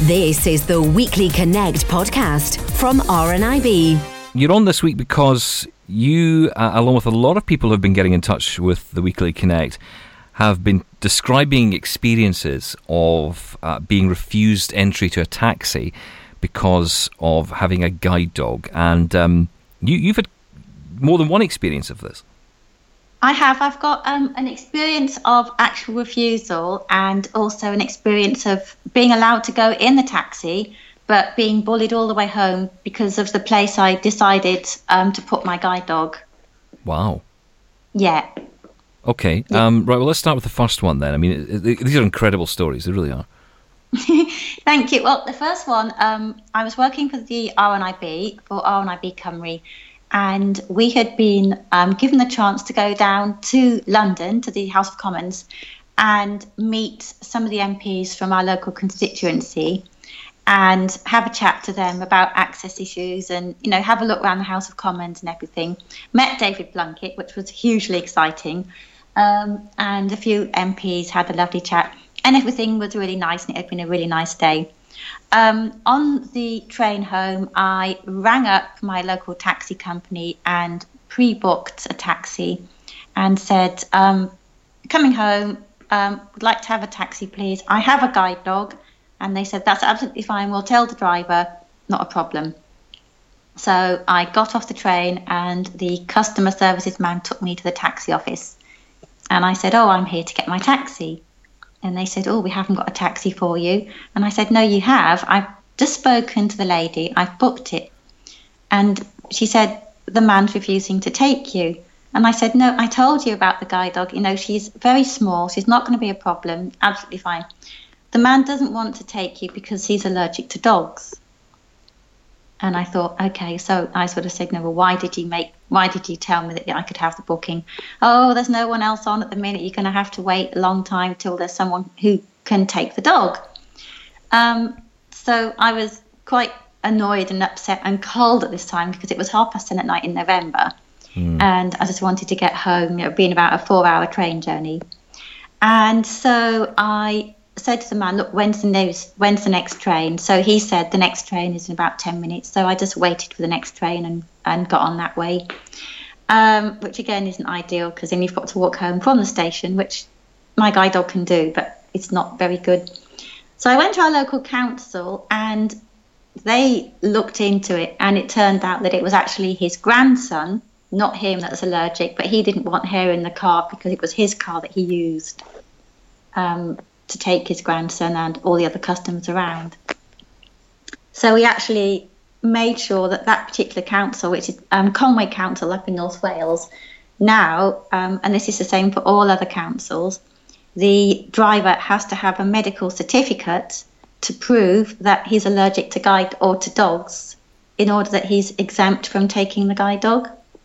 This is the Weekly Connect podcast from RNIB. You're on this week because you, along with a lot of people who have been getting in touch with the Weekly Connect, have been describing experiences of being refused entry to a taxi because of having a guide dog. And you've had more than one experience of this. I have. I've got an experience of actual refusal and also an experience of being allowed to go in the taxi but being bullied all the way home because of the place I decided to put my guide dog. Wow. Yeah. Okay. Yeah. Right, well, let's start with the first one then. I mean, these are incredible stories. They really are. Thank you. Well, the first one, I was working for the RNIB, for RNIB Cymru, and we had been given the chance to go down to London, to the House of Commons, and meet some of the MPs from our local constituency and have a chat to them about access issues and, you know, have a look around the House of Commons and everything. Met David Blunkett, which was hugely exciting, and a few MPs had a lovely chat, and everything was really nice, and it had been a really nice day. On the train home, I rang up my local taxi company and pre-booked a taxi and said, coming home, would like to have a taxi, please. I have a guide dog. And they said, that's absolutely fine. We'll tell the driver, not a problem. So I got off the train and the customer services man took me to the taxi office. And I said, I'm here to get my taxi. And they said, we haven't got a taxi for you. And I said, no, you have. I've just spoken to the lady. I've booked it. And she said, the man's refusing to take you. And I said, no, I told you about the guide dog. You know, she's very small. She's not going to be a problem. Absolutely fine. The man doesn't want to take you because he's allergic to dogs. And I thought, okay, so I sort of said, no, well, why did you tell me that I could have the booking? There's no one else on at the minute. You're going to have to wait a long time till there's someone who can take the dog. So I was quite annoyed and upset and cold at this time because it was 10:30 at night in November. And I just wanted to get home, you know, being about a 4-hour train journey. And so I said to the man, look, when's the next train? So he said the next train is in about 10 minutes. So I just waited for the next train and got on that way, which again isn't ideal because then you've got to walk home from the station, which my guide dog can do, but it's not very good. So I went to our local council and they looked into it, and it turned out that it was actually his grandson, not him, that was allergic, but he didn't want her in the car because it was his car that he used to take his grandson and all the other customers around. So we actually made sure that particular council, which is Conway Council up in North Wales, now, and this is the same for all other councils, the driver has to have a medical certificate to prove that he's allergic to guide or to dogs in order that he's exempt from taking the guide dog.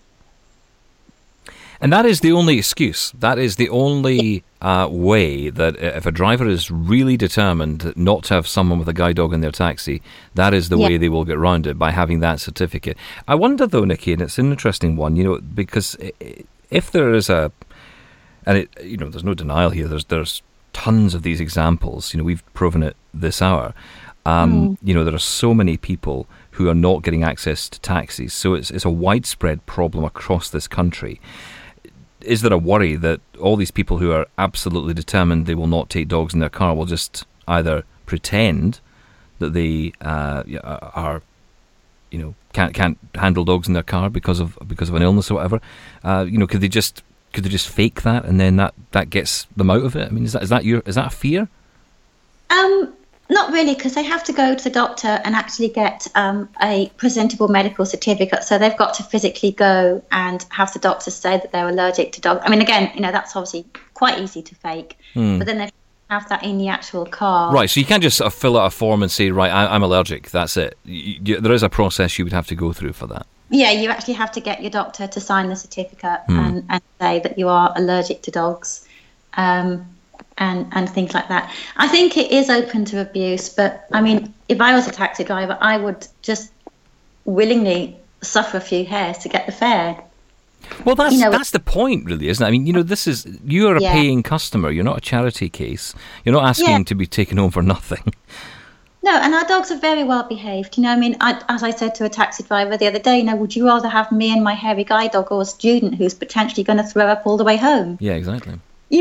And that is the only excuse. That is the only way that if a driver is really determined not to have someone with a guide dog in their taxi, that is the way they will get round it, by having that certificate. I wonder, though, Nikki, and it's an interesting one, you know, because if there is there's no denial here. There's tons of these examples. You know, we've proven it this hour. You know, there are so many people who are not getting access to taxis. So it's a widespread problem across this country. Is there a worry that all these people who are absolutely determined they will not take dogs in their car will just either pretend that they are, you know, can't handle dogs in their car because of an illness or whatever? You know, could they just fake that, and then that gets them out of it? I mean, is that a fear? Not really, because they have to go to the doctor and actually get a presentable medical certificate. So they've got to physically go and have the doctor say that they're allergic to dogs. I mean, again, you know, that's obviously quite easy to fake, but then they have that in the actual car. Right, so you can't just sort of fill out a form and say, right, I'm allergic, that's it. There is a process you would have to go through for that. Yeah, you actually have to get your doctor to sign the certificate and say that you are allergic to dogs. And things like that. I think it is open to abuse, but I mean, if I was a taxi driver, I would just willingly suffer a few hairs to get the fare. Well, that's the point, really, isn't it? I mean, you know, you are a paying customer. You're not a charity case. You're not asking to be taken home for nothing. No, and our dogs are very well behaved. You know, I mean, as I said to a taxi driver the other day, you know, would you rather have me and my hairy guide dog or a student who's potentially going to throw up all the way home? Yeah, exactly.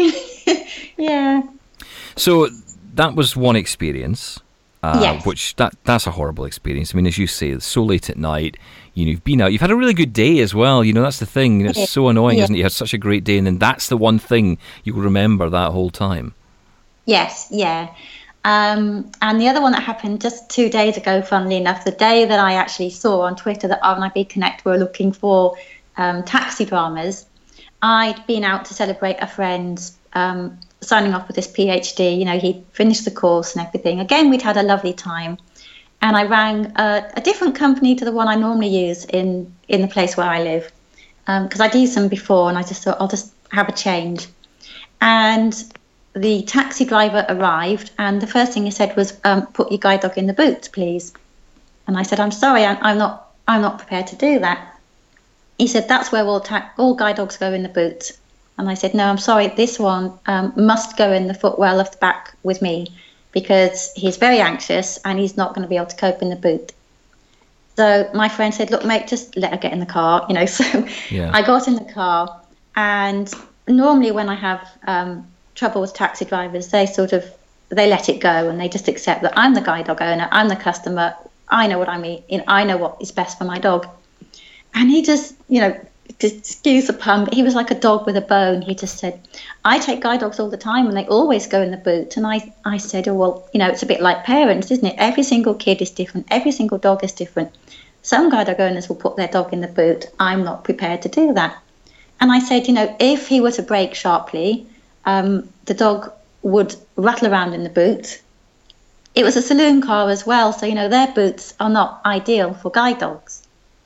Yeah. So that was one experience. Yes. Which that's a horrible experience. I mean, as you say, it's so late at night. You know, you've been out. You've had a really good day as well. You know, that's the thing. You know, it's so annoying, isn't it? You had such a great day, and then that's the one thing you will remember that whole time. Yes, yeah. And the other one that happened just 2 days ago, funnily enough, the day that I actually saw on Twitter that RNIB Connect were looking for taxi dramas, I'd been out to celebrate a friend's signing off with his PhD. You know, he'd finished the course and everything. Again, we'd had a lovely time. And I rang a different company to the one I normally use in the place where I live, because I'd used them before, and I just thought I'll just have a change. And the taxi driver arrived, and the first thing he said was, "Put your guide dog in the boot, please." And I said, "I'm sorry, I'm not prepared to do that." He said, "That's where all guide dogs go, in the boot." And I said, "No, I'm sorry, this one must go in the footwell of the back with me, because he's very anxious and he's not going to be able to cope in the boot." So my friend said, "Look, mate, just let her get in the car." You know, so yeah. I got in the car, and normally when I have trouble with taxi drivers, they let it go, and they just accept that I'm the guide dog owner, I'm the customer, I know what I mean, I know what is best for my dog. And he just, you know, excuse the pun, but he was like a dog with a bone. He just said, "I take guide dogs all the time and they always go in the boot." And I said, "Oh, well, you know, it's a bit like parents, isn't it? Every single kid is different. Every single dog is different. Some guide dog owners will put their dog in the boot. I'm not prepared to do that." And I said, you know, if he were to brake sharply, the dog would rattle around in the boot. It was a saloon car as well, so, you know, their boots are not ideal for guide dogs.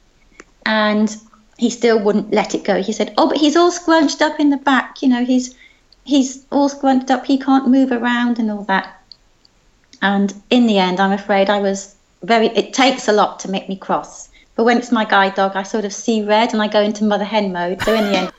And he still wouldn't let it go. He said, "Oh, but he's all scrunched up in the back. You know, he's all scrunched up. He can't move around and all that." And in the end, I'm afraid it takes a lot to make me cross. But when it's my guide dog, I sort of see red and I go into mother hen mode. So in the end,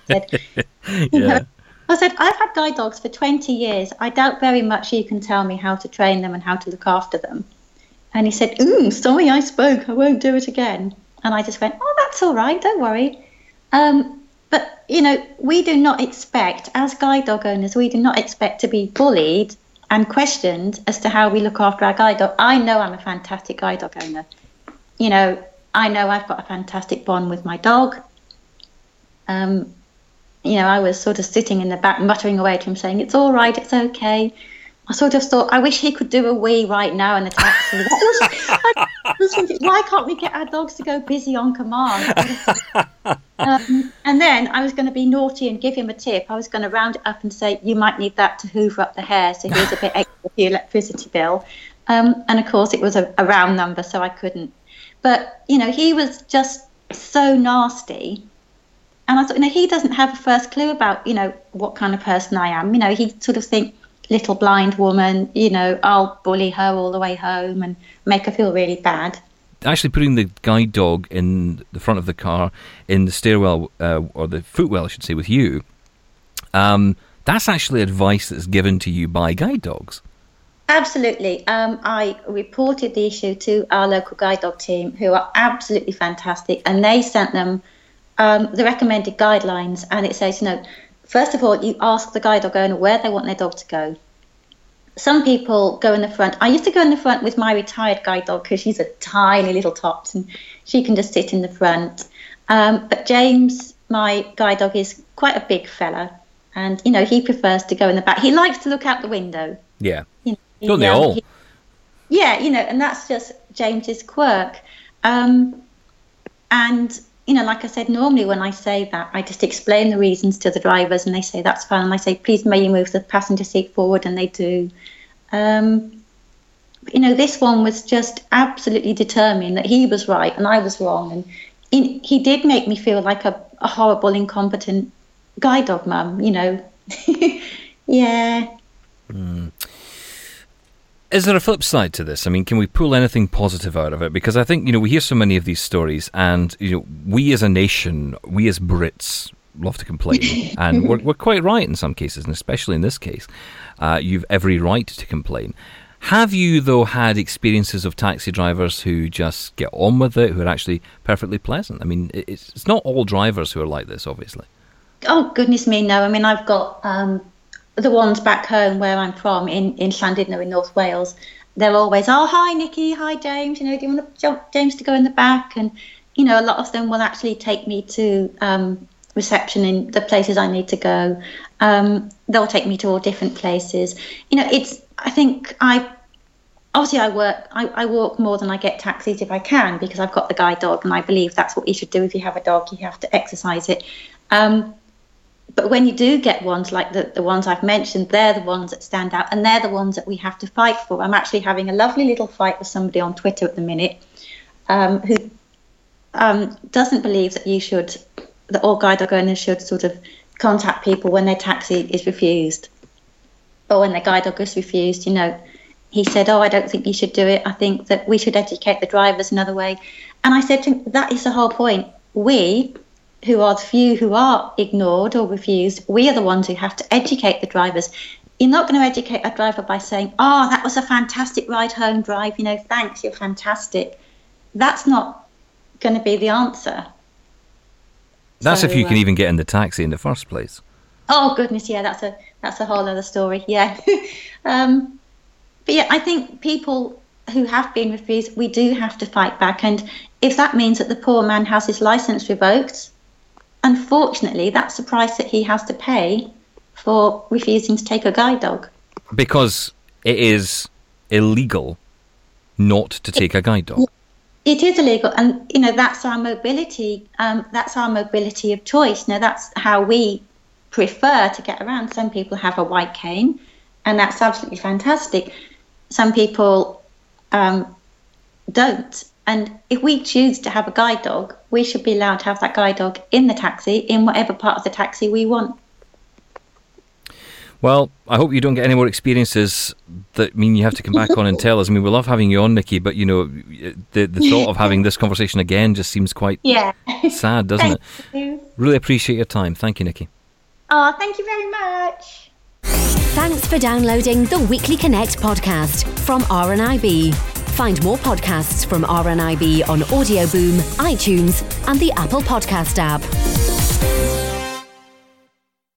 I said, "I've had guide dogs for 20 years. I doubt very much you can tell me how to train them and how to look after them." And he said, "Sorry, I spoke. I won't do it again." And I just went, "Oh, that's all right. Don't worry." But, you know, we do not expect, as guide dog owners, we do not expect to be bullied and questioned as to how we look after our guide dog. I know I'm a fantastic guide dog owner. You know, I know I've got a fantastic bond with my dog. You know, I was sort of sitting in the back muttering away to him saying, "It's all right, it's okay." I sort of thought, I wish he could do a wee right now in the taxi. I was thinking, why can't we get our dogs to go busy on command? And then I was going to be naughty and give him a tip. I was going to round it up and say, "You might need that to hoover up the hair, so here's a bit extra for the electricity bill." And of course, it was a round number, so I couldn't. But, you know, he was just so nasty. And I thought, you know, he doesn't have a first clue about, you know, what kind of person I am. You know, he'd sort of think, little blind woman, you know, I'll bully her all the way home and make her feel really bad. Actually putting the guide dog in the front of the car, in the stairwell, or the footwell, I should say, with you, that's actually advice that's given to you by guide dogs. Absolutely. I reported the issue to our local guide dog team, who are absolutely fantastic, and they sent them the recommended guidelines, and it says, you know, first of all, you ask the guide dog owner where they want their dog to go. Some people go in the front. I used to go in the front with my retired guide dog because she's a tiny little tot and she can just sit in the front. But James, my guide dog, is quite a big fella, and, you know, he prefers to go in the back. He likes to look out the window. Yeah. You know, don't they all? Yeah, you know, and that's just James's quirk. And, you know, like I said, normally when I say that, I just explain the reasons to the drivers and they say, "That's fine." And I say, "Please, may you move the passenger seat forward?" And they do. You know, this one was just absolutely determined that he was right and I was wrong. And he did make me feel like a horrible, incompetent guide dog mum, you know. Yeah. Mm. Is there a flip side to this? I mean, can we pull anything positive out of it? Because I think, you know, we hear so many of these stories, and, you know, we as a nation, we as Brits love to complain, and we're quite right in some cases, and especially in this case, you've every right to complain. Have you, though, had experiences of taxi drivers who just get on with it, who are actually perfectly pleasant? I mean, it's not all drivers who are like this, obviously. Oh, goodness me, no. I mean, I've got the ones back home where I'm from in Llandudno in North Wales. They're always, oh, hi, Nikki, hi, James. You know, do you want James to go in the back? And, you know, a lot of them will actually take me to reception in the places I need to go. They'll take me to all different places. You know, I walk more than I get taxis if I can, because I've got the guide dog, and I believe that's what you should do. If you have a dog, you have to exercise it. But when you do get ones like the ones I've mentioned, they're the ones that stand out, and they're the ones that we have to fight for. I'm actually having a lovely little fight with somebody on Twitter at the minute who doesn't believe that all guide dog owners should sort of contact people when their taxi is refused, or when their guide dog is refused. You know, he said, oh, I don't think you should do it. I think that we should educate the drivers another way. And I said to him, that is the whole point. We, who are the few who are ignored or refused, we are the ones who have to educate the drivers. You're not going to educate a driver by saying, oh, that was a fantastic ride home drive, you know, thanks, you're fantastic. That's not going to be the answer. That's if you can even get in the taxi in the first place. Oh, goodness, yeah, that's a whole other story, yeah. But yeah, I think people who have been refused, we do have to fight back. And if that means that the poor man has his licence revoked, unfortunately, that's the price that he has to pay for refusing to take a guide dog. Because it is illegal not to take a guide dog. It is illegal, and you know that's our mobility. That's our mobility of choice. Now that's how we prefer to get around. Some people have a white cane, and that's absolutely fantastic. Some people don't. And if we choose to have a guide dog, we should be allowed to have that guide dog in the taxi, in whatever part of the taxi we want. Well, I hope you don't get any more experiences that mean you have to come back on and tell us. I mean, we love having you on, Nikki, but, you know, the thought of having this conversation again just seems quite sad, doesn't it? You. Really appreciate your time. Thank you, Nikki. Oh, thank you very much. Thanks for downloading the Weekly Connect podcast from RNIB. Find more podcasts from RNIB on Audio Boom, iTunes, and the Apple Podcast app.